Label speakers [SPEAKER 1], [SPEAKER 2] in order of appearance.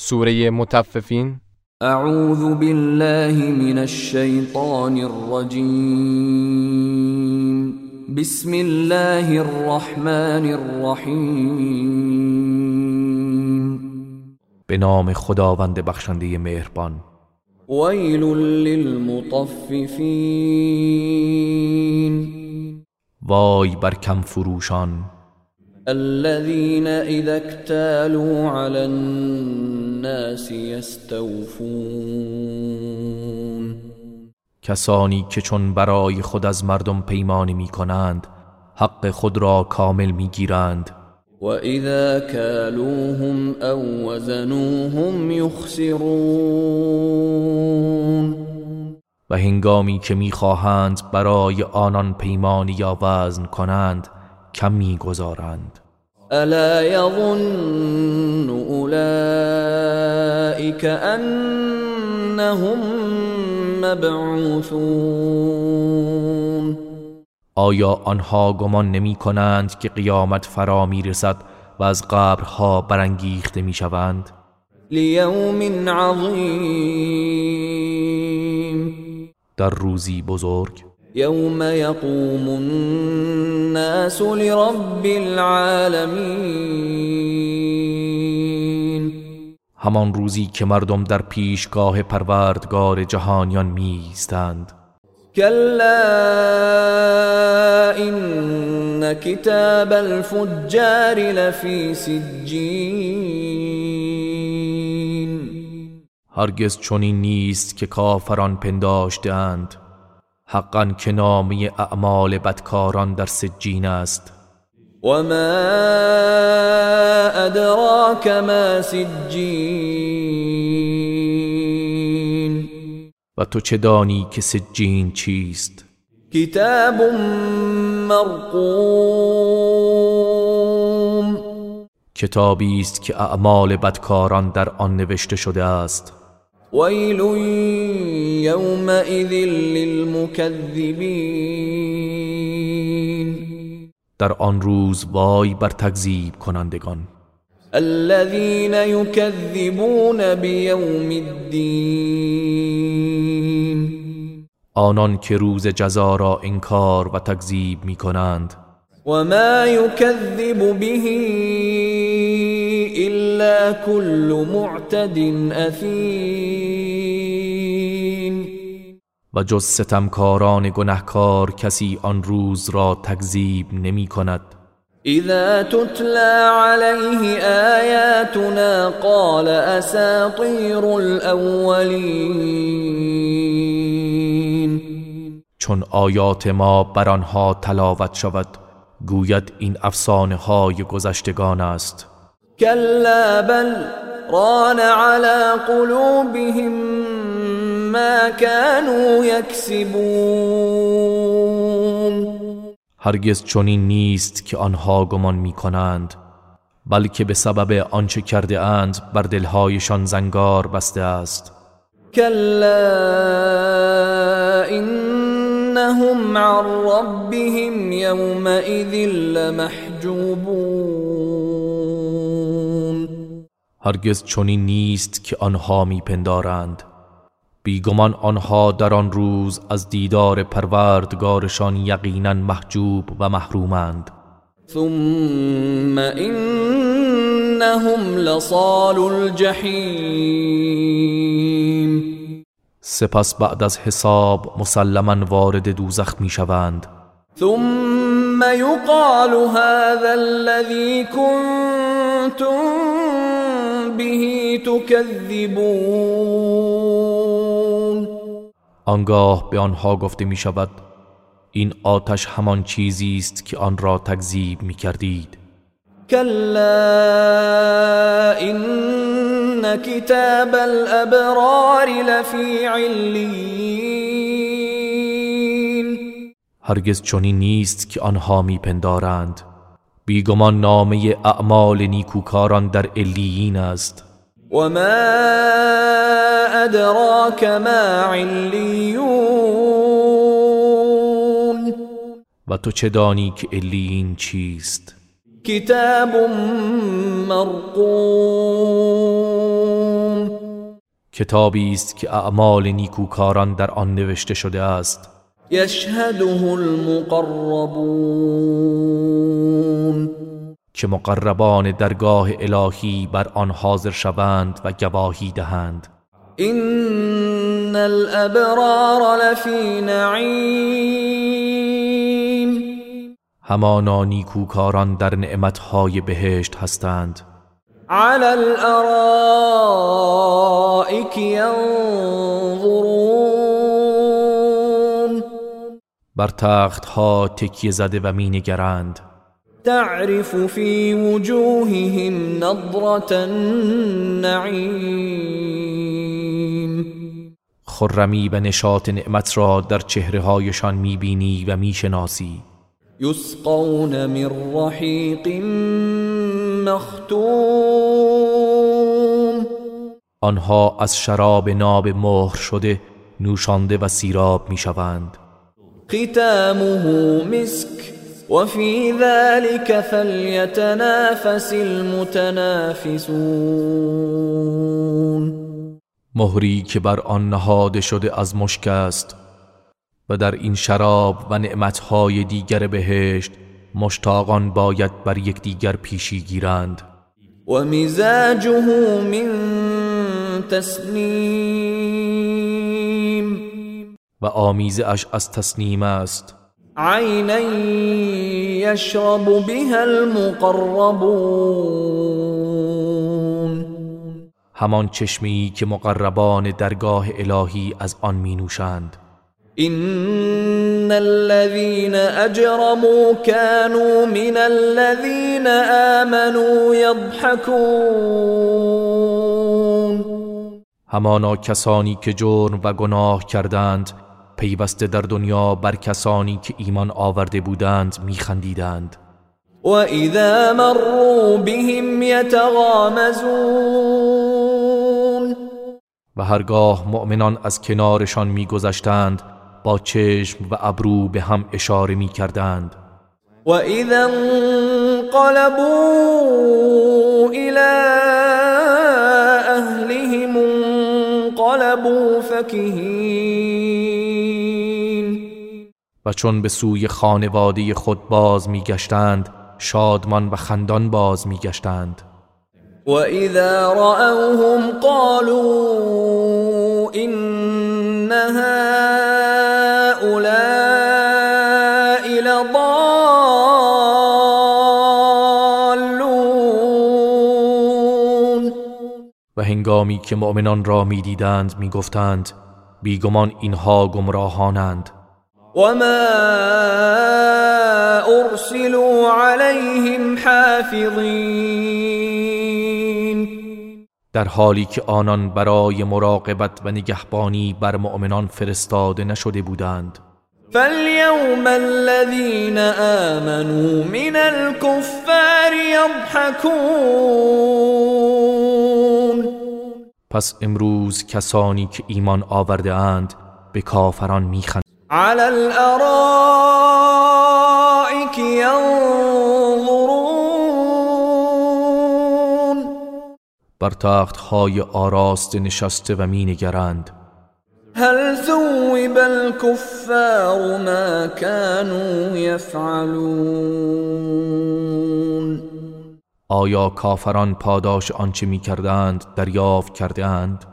[SPEAKER 1] سوره مطففین.
[SPEAKER 2] اعوذ بالله من الشیطان الرجیم. بسم الله الرحمن الرحیم.
[SPEAKER 3] به نام خداوند بخشنده مهربان.
[SPEAKER 2] ویل للمطففین.
[SPEAKER 3] وای بر کم فروشان.
[SPEAKER 2] الذين اذا اكتالوا على الناس يستوفون.
[SPEAKER 3] کسانی که چون برای خود از مردم پیمانی می کنند حق خود را کامل می گیرند.
[SPEAKER 2] و اذا کالوهم او وزنوهم یخسرون.
[SPEAKER 3] و هنگامی که می خواهند برای آنان پیمانی یا وزن کنند کم می گذارند.
[SPEAKER 2] الا یظن اولئک انهم مبعوثون.
[SPEAKER 3] آیا آنها گمان نمی کنند که قیامت فرا می رسد و از قبرها برانگیخته می شوند؟
[SPEAKER 2] لیوم عظیم.
[SPEAKER 3] در روزی بزرگ.
[SPEAKER 2] یوم یقوم الناس لرب العالمین.
[SPEAKER 3] همان روزی که مردم در پیشگاه پروردگار جهانیان می ایستند.
[SPEAKER 2] کلا ان کتاب الفجار لفی سجین.
[SPEAKER 3] هرگز چنین نیست که کافران پنداشتند، حقا که نامه اعمال بدکاران در سجین است.
[SPEAKER 2] و ما ادراک ما سجین.
[SPEAKER 3] و تو چه دانی که سجین چیست؟
[SPEAKER 2] کتاب مرقوم.
[SPEAKER 3] کتابی است که اعمال بدکاران در آن نوشته شده است.
[SPEAKER 2] ویل یومئذ للمکذبین.
[SPEAKER 3] در آن روز وای بر تکذیب کنندگان.
[SPEAKER 2] الذين يكذبون بيوم الدين.
[SPEAKER 3] آنان که روز جزا را انکار و تکذیب می کنند.
[SPEAKER 2] و ما یکذب به الا كل معتد اثیم.
[SPEAKER 3] و جز ستمکاران گنهکار کسی آن روز را تکذیب نمی کند.
[SPEAKER 2] اذا تتلى عليه آیاتنا قال اساطیر الاولین.
[SPEAKER 3] چون آیات ما بر آنها تلاوت شود گوید این افسانه های گذشتگان است.
[SPEAKER 2] کلا بل ران على قلوبهم ما كانوا یکسبون.
[SPEAKER 3] هرگز چنین نیست که آنها گمان می کنند، بلکه به سبب آنچه کرده اند بر دلهایشان زنگار بسته است.
[SPEAKER 2] کلا انهم عن ربهم یومئذ لمحجوبون.
[SPEAKER 3] هرگز چنین نیست که آنها می پندارند، بیگمان آنها در آن روز از دیدار پروردگارشان یقینا محجوب و محرومند.
[SPEAKER 2] ثم انهم لصال الجحیم.
[SPEAKER 3] سپس بعد از حساب مسلما وارد دوزخ می شوند.
[SPEAKER 2] ثم یقال هذا الذی کنتم به تکذبون.
[SPEAKER 3] آنگاه به آنها گفته می شود این آتش همان چیزی است که آن را تکذیب می کردید.
[SPEAKER 2] کلا ان کتاب الابرار لفی علیین.
[SPEAKER 3] هرگز چنین نیست که آنها می پندارند، بیگمان نامه اعمال نیکوکاران در علیین است.
[SPEAKER 2] و ما ادراک ما علیون.
[SPEAKER 3] و تو چه دانی که علیین چیست؟
[SPEAKER 2] کتاب مرقوم.
[SPEAKER 3] کتابی است که اعمال نیکوکاران در آن نوشته شده است.
[SPEAKER 2] يشهده المقربون
[SPEAKER 3] که مقربان درگاه الهی بر آن حاضر شوند و گواهی دهند.
[SPEAKER 2] إن الأبرار لفی نعیم
[SPEAKER 3] همانا نیکوکاران در نعمتهای بهشت هستند.
[SPEAKER 2] على الارائك ينظرون
[SPEAKER 3] بر تختها تکیه زده و می نگرند.
[SPEAKER 2] تعرف في وجوههم نضرة النعیم
[SPEAKER 3] خرمی و نشاط نعمت را در چهره‌هایشان می‌بینی و می‌شناسی.
[SPEAKER 2] یسقون من رحیق مختوم
[SPEAKER 3] آنها از شراب ناب مهر شده نوشانده و سیراب می‌شوند.
[SPEAKER 2] ختامه مسک وفي ذلك فليتنافس المتنافسون
[SPEAKER 3] مهری که بر آن نهاده شده از مشک است و در این شراب و نعمتهای دیگر بهشت مشتاقان باید بر یکدیگر پیشی گیرند.
[SPEAKER 2] و مزاجه من تسنیم
[SPEAKER 3] و آمیزه اش از تسنیم است.
[SPEAKER 2] عینا یشرب بها المقربون
[SPEAKER 3] همان چشمی که مقربان درگاه الهی از آن می نوشند.
[SPEAKER 2] إن الذين أجرموا كانوا من الذين آمنوا يضحكون
[SPEAKER 3] همانا کسانی که جرم و گناه کردند پیوسته در دنیا بر کسانی که ایمان آورده بودند میخندیدند.
[SPEAKER 2] وإذا مروا بهم يتغامزون
[SPEAKER 3] و هرگاه مؤمنان از کنارشان میگذشتند با چشم و ابرو به هم اشاره میکردند.
[SPEAKER 2] وإذا انقلبوا إلى أهلهم انقلبوا فكهين
[SPEAKER 3] و چون به سوی خانواده خود باز میگشتند شادمان و خندان باز میگشتند.
[SPEAKER 2] وإذا رأوهم قالوا إن هؤلاء لضالون
[SPEAKER 3] و هنگامی که مؤمنان را میدیدند میگفتند بیگمان اینها گمراهانند.
[SPEAKER 2] وما أرسلوا عليهم حافظين
[SPEAKER 3] در حالی که آنان برای مراقبت و نگهبانی بر مؤمنان فرستاده نشده بودند.
[SPEAKER 2] فاليوم الذين آمنوا من الكفار يضحكون
[SPEAKER 3] پس امروز کسانی که ایمان آورده اند به کافران میخندند.
[SPEAKER 2] على الارائك ينظرون
[SPEAKER 3] بر تختهای آراسته نشسته و مینگرند.
[SPEAKER 2] هل ثوب الكفار ما كانوا يفعلون
[SPEAKER 3] آیا کافران پاداش آنچه میکردند دریافت کرده اند؟